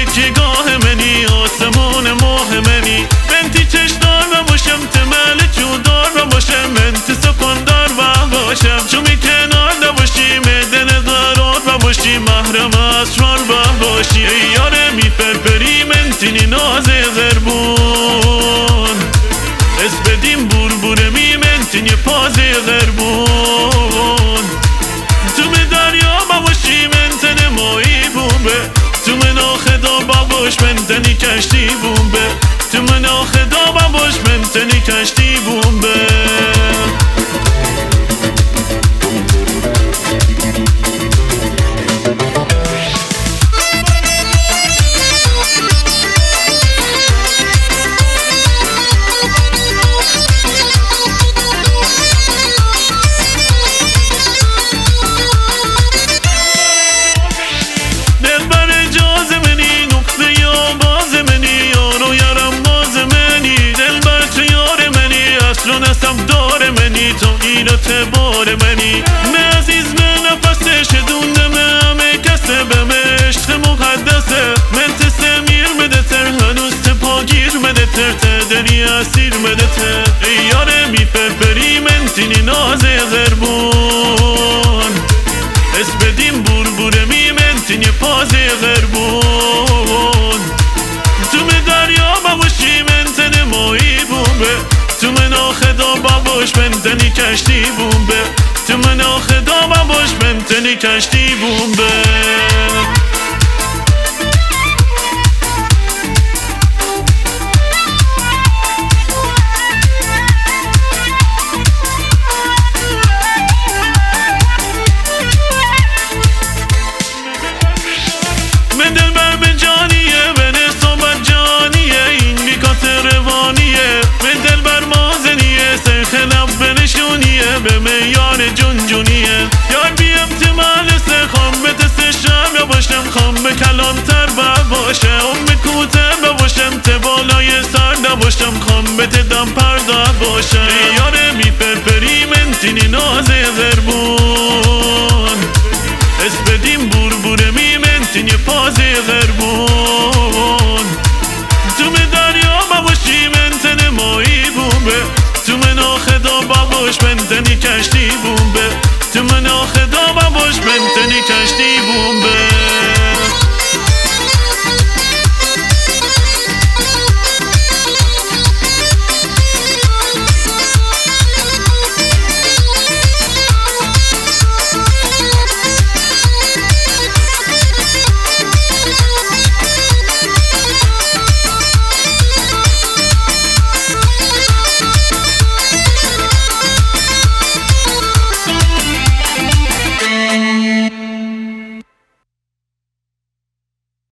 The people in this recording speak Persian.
تکیگاه منی آسمون ماه منی بنتی چشدار و باشم تمل جودار و باشم بنتی سکندار و باشم چومی کنار و باشی مدن قرار و باشی محرم اسرار و باشی ای یاره میپرپری منتینی ناز غربون اسپدیم بور می منتینی پاز غربون تو به دریا باشی منتن مایی بومبه تو من آخدا باش منتنی کشتی بومبه تو من آخدا باش منتنی کشتی بومبه تو ایرات بار منی نه عزیز من نفسه شدوندم همه کسه به عشق مقدسه من تسمیر مده تر هنوز تپاگیر مده تر تدنی اسیر مده تر ای یاره میپرپری منتینی ناز غربون اسپدیم بور می منتینی پاز غربون تو به دریا باشی منتن مایی بومبه تو من آخدا باش منتنی کشتی بومبه تو من آخدا باش منتنی کشتی بومبه من دلبر به جانیه به نصابت جانیه این بیکات روانیه من دلبر مازنیه سرخ لب بنشونیه به میان جونجونیه یار بیم تمال خام به دست شم باشم خام به کلانتر باشه به کوتر باشم تبالای سر نباشم خام به دم پرده باشه یاره میپرپری منتینی ناز غربون اسپدیم بور می منتینی پاز غربون تو به دریا باشی منتن مایی بومبه تو من آخدا باش منتنی کشتی بومبه تو من آخدا باش منتنی کشتی